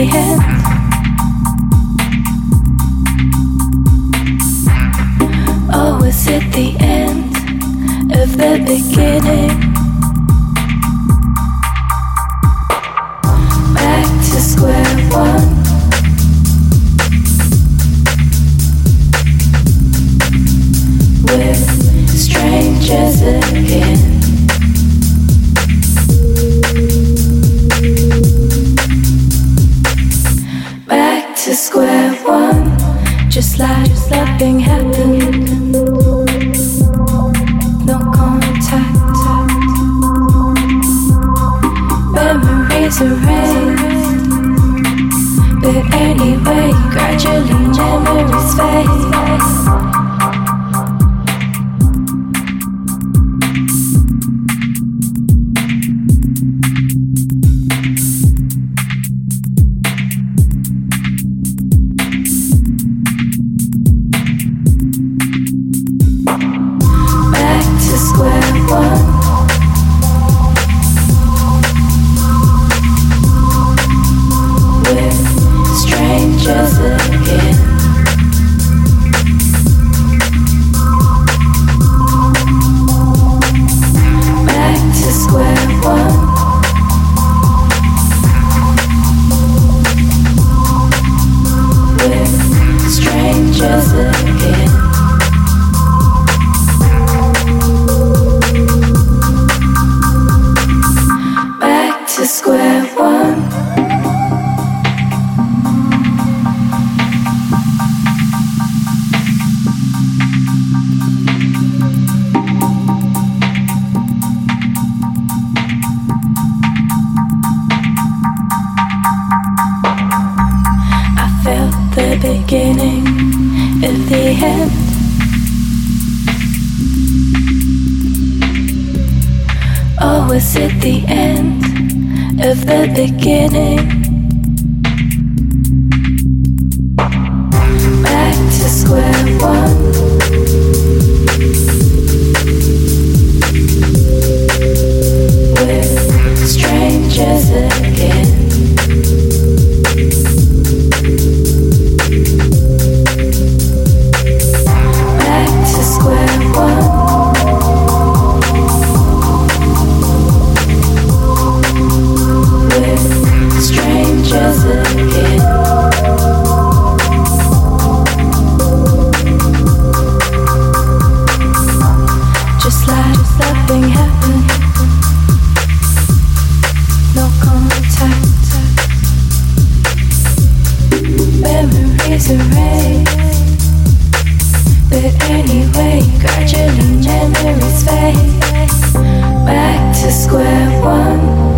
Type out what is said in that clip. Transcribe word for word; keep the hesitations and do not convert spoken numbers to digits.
end or was it the end of the beginning? Back to square one. With strangers again. Back to square one, just like nothing happened. No contact. Memories erased. But anyway, gradually memories fade. Beginning of the end, or was it the end of the beginning? Back to square one. With strangers again. Strangers again. Just like nothing happened. No contact. Memories erased. But anyway, gradually memories fade. Back to square one.